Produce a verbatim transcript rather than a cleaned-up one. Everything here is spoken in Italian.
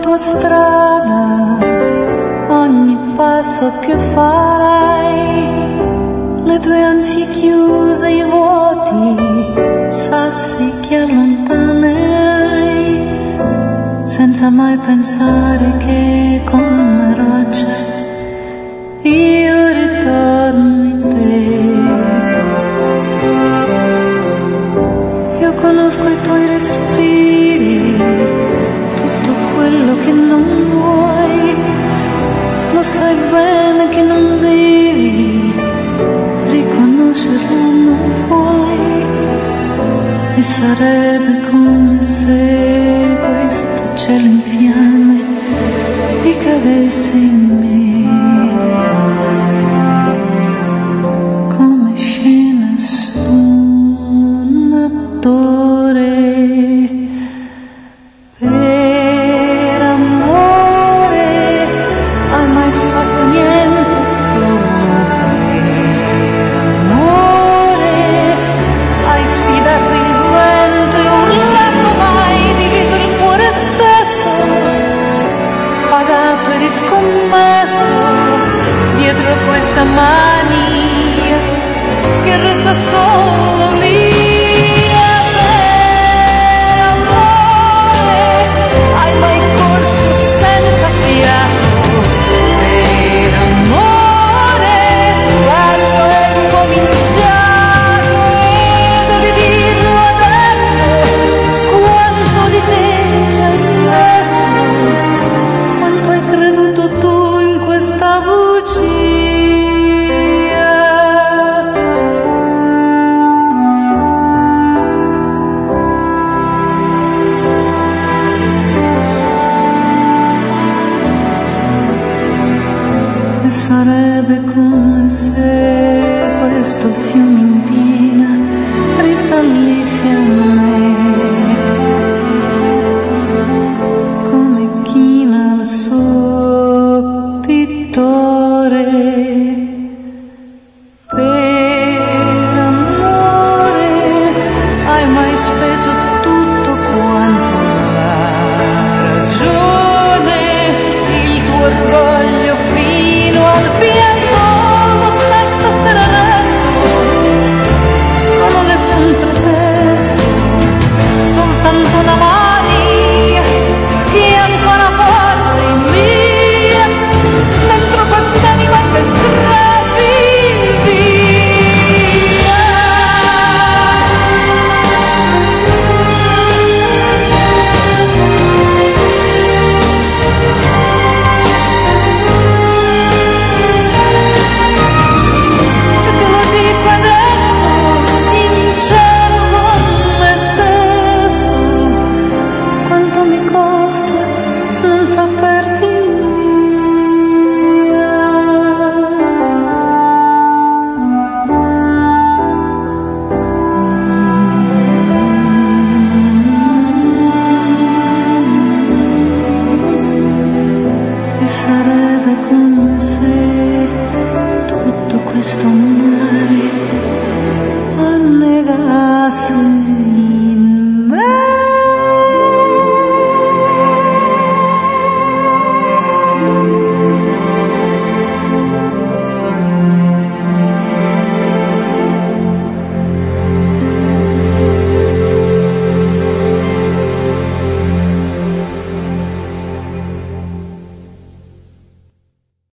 tua strada, ogni passo che farai, le tue ansie chiuse, i vuoti, sassi che allontanerai, senza mai pensare che come roccia io ritorno in te. Io conosco i tuoi respiri, tutto quello che non vuoi, lo sai bene che non devi riconoscerlo, non puoi, e sarebbe come se questo cielo in fiamme ricadesse in me. Per amore hai mai fatto niente solo per amore, hai sfidato il vento e urlato, mai diviso il cuore stesso, pagato e riscommesso dietro questa mania che resta solo mia. Sarebbe come se questo fiume in piena risalisse a me, come china il suo pittore. Per amore hai mai speso tutto quanto la ragione, il tuo orgoglio fino al pianto, lo sai stasera resto, non ho nessun pretesto, soltanto una mania che è ancora forte in mia, dentro quest'anima che strabilia. Yes.